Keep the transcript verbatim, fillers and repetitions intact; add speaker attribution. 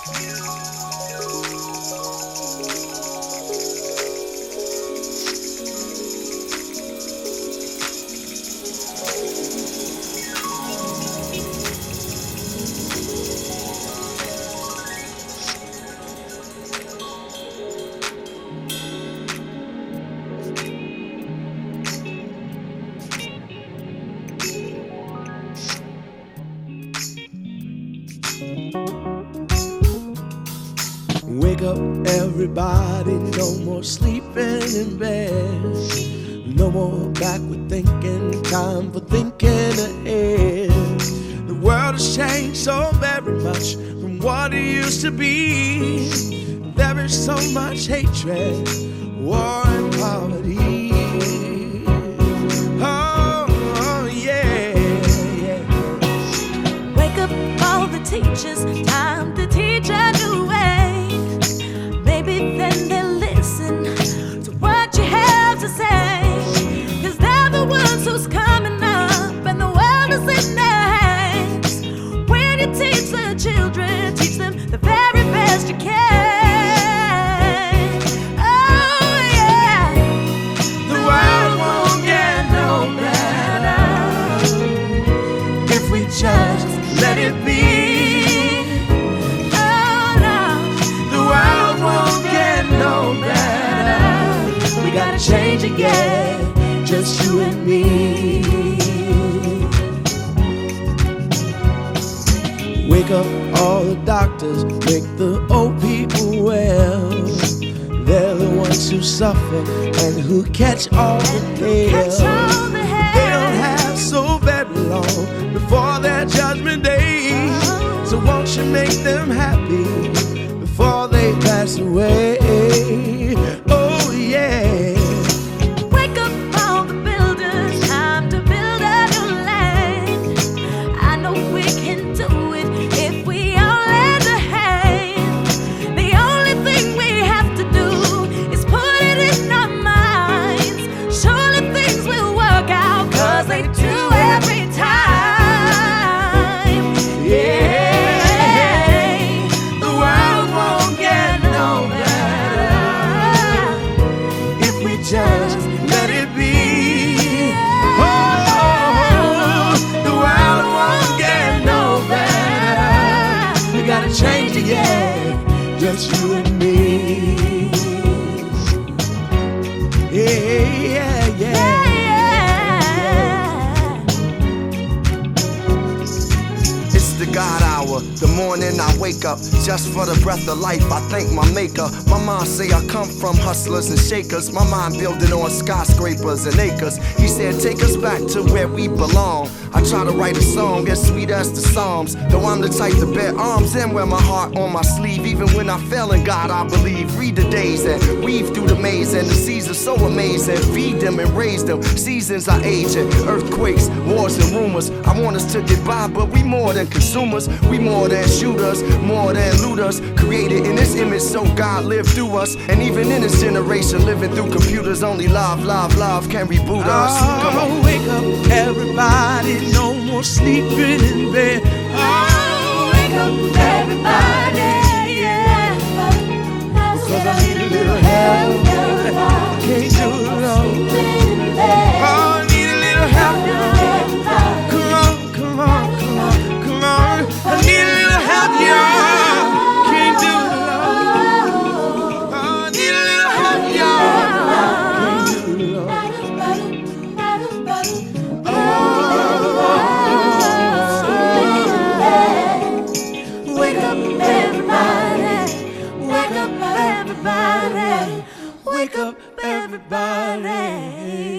Speaker 1: Wake up, everybody, no more sleeping in bed. No more backward thinking, time for thinking ahead. The world has changed so very much from what it used to be. There is so much hatred, war and poverty. Oh, oh yeah, yeah.
Speaker 2: Wake up all the teachers, time to teach a new way. Maybe then they'll listen to what you have to say. Cause they're the ones who's coming up and the world is in their hands. When you teach the children, teach them the very best you can. Oh yeah,
Speaker 1: The world won't get no better if we just let it be.
Speaker 2: oh no.
Speaker 1: The world won't get no better. We gotta change again, just you and me. Wake up all the doctors, make the old people well. They're the ones who suffer and who catch all the
Speaker 2: Catch
Speaker 1: pills.
Speaker 2: all the
Speaker 1: They don't have so very long before their judgment day. So won't you make them happy before they pass away? Oh yeah.
Speaker 2: Wake up all the builders, time to build a new land. I know we can do it if we all lend a hand. The only thing we have to do is put it in our minds. Surely things will work out, cause they do every time.
Speaker 1: Yeah. The world won't get no better if we just let it be. Oh, the world won't get no better. We gotta change it, yeah, just you and me. Yeah, yeah, yeah.
Speaker 2: Yeah.
Speaker 3: It's the God hour, the morning I wake up. Just for the breath of life, I thank my maker. My mom say I come from hustlers and shakers. My mind building on skyscrapers and acres. He said take us back to where we belong. I try to write a song as sweet as the Psalms. Though I'm the type to bear arms and wear my heart on my sleeve. Even when I fail in God, I believe. Read the days and weave through the maze. And the seasons so amazing. Feed them and raise them. Seasons are aging. Earthquakes, wars and rumors. I want us to get by, but we more than consumers. We more than shooters, more than looters. Created in this image so God lived through us. And even in this generation living through computers, only love, love, love can reboot us. Come on.
Speaker 1: Oh, wake up, everybody, no more sleeping in bed.
Speaker 2: Oh, wake up everybody, yeah.
Speaker 1: Cause I need a little help. I can't do it alone. Oh, I need a little help. Come on, come on, come on, come on. I need a little help, y'all. Can't do it alone. Oh, I need a little help, y'all. Can't do it alone.
Speaker 2: Wake up everybody, wake up everybody,
Speaker 1: Wake up, everybody.